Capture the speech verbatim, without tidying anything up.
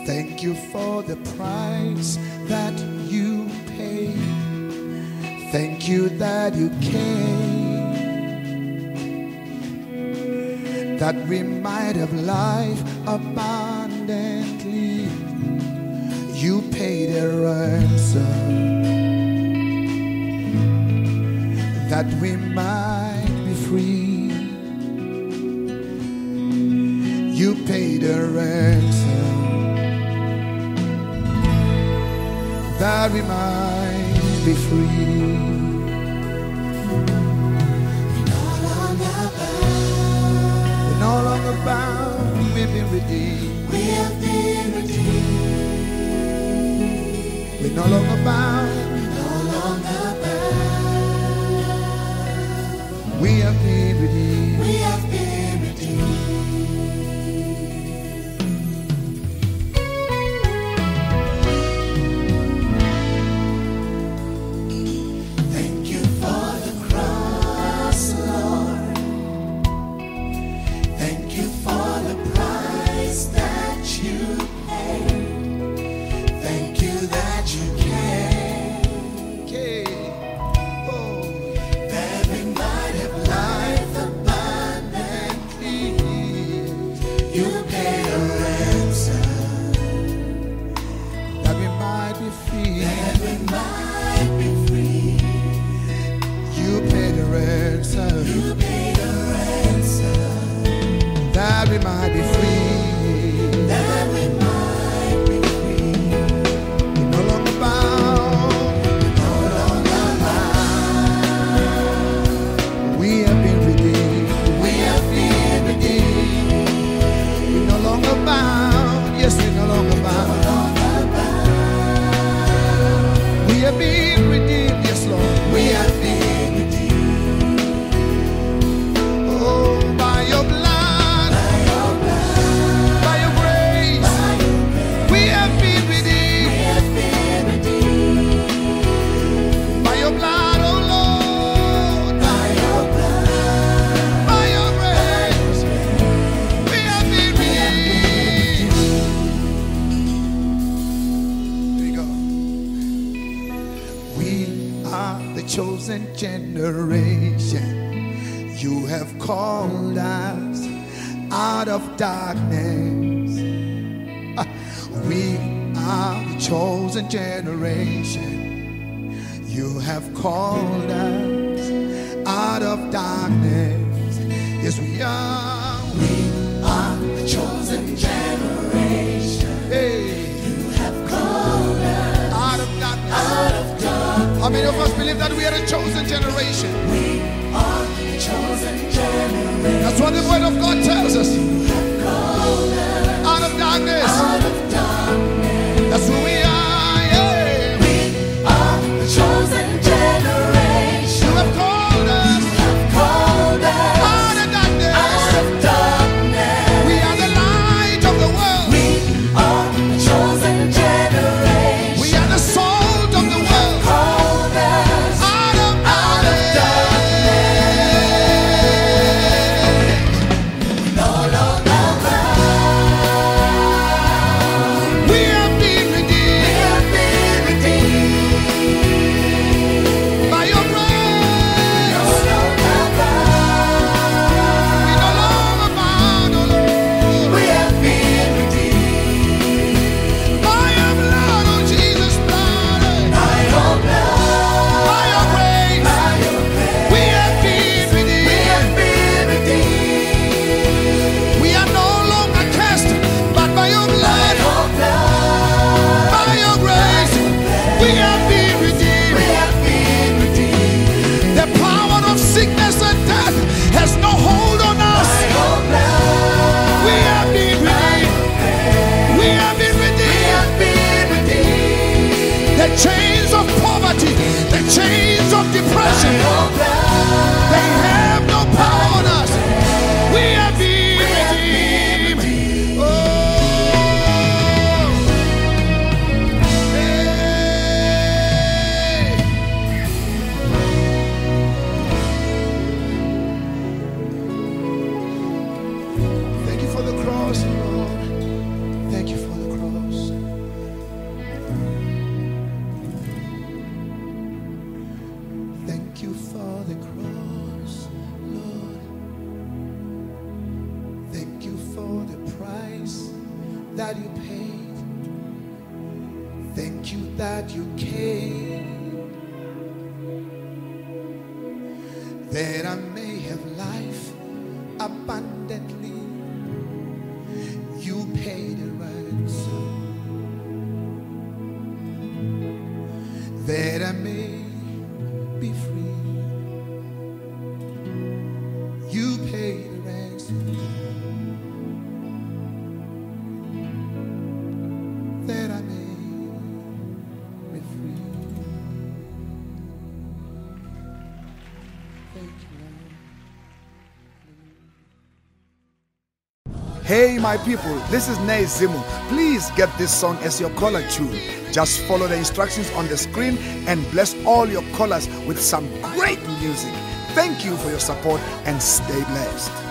Thank you for the price that you paid. Thank you that you came, that we might have life abundantly. You paid a ransom, that we might be free. You paid a ransom, that we might be free. We're no longer bound, we've been redeemed. We have been redeemed. We're no longer bound, No longer bound. we have been redeemed. We have been redeemed. Thank you for the cross, Lord. Thank you for the price that you paid. Thank you that you came, Okay. Oh, that we might have life abundantly. You paid a ransom, that we might be free. that we might be free. You paid a ransom, You paid a ransom, that we might be free. that we might be free. We're no longer bound, No longer bound. we have been redeemed. We have been redeemed. We're no longer bound, yes, we're no longer No bound. longer bound. We have been redeemed, yes, Lord. We have been redeemed. Oh, by your blood, By your blood, by your grace, by your grace. we have been We redeemed. have been redeemed. By your blood, oh Lord, By your blood, by your grace, we have been redeemed. There you go. We are the chosen generation. You have called us out of darkness. Ah, we are the chosen generation. You have called us out of darkness. Yes, we are. we are the chosen generation. Hey, You have called us out of darkness. out of darkness. How many of us believe that we are the chosen generation? We are the chosen generation. That's what the word of God tells us. Called us Out of darkness. out of darkness. That's who we are. Yeah. We are the chosen generation. You have called us Called us out of darkness. out of darkness. We are the light of the world. We are the chosen generation. We are the salt of the world. Called us Out of out of darkness. darkness. No longer Thank you that you came, that I may have life abundantly. You paid a ransom, that I may be free. You paid a ransom, that I may be free. Thank you, Lord. Hey my people, this is Nay Zimu. Please get this song as your caller tune. Just follow the instructions on the screen and bless all your callers with some great music. Thank you for your support and stay blessed.